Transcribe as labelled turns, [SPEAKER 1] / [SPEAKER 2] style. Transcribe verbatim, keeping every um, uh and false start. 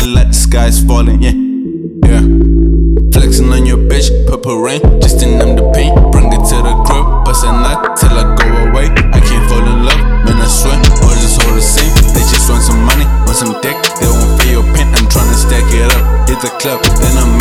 [SPEAKER 1] like the sky's falling, yeah, yeah. Flexing on your bitch, purple rain, just in them the pain. Bring it to the crib, bust a nut till I go away. I can't fall in love, man I swear, or just all the same. They just want some money, want some dick, they won't pay your pain. I'm tryna stack it up, hit the club, then I'm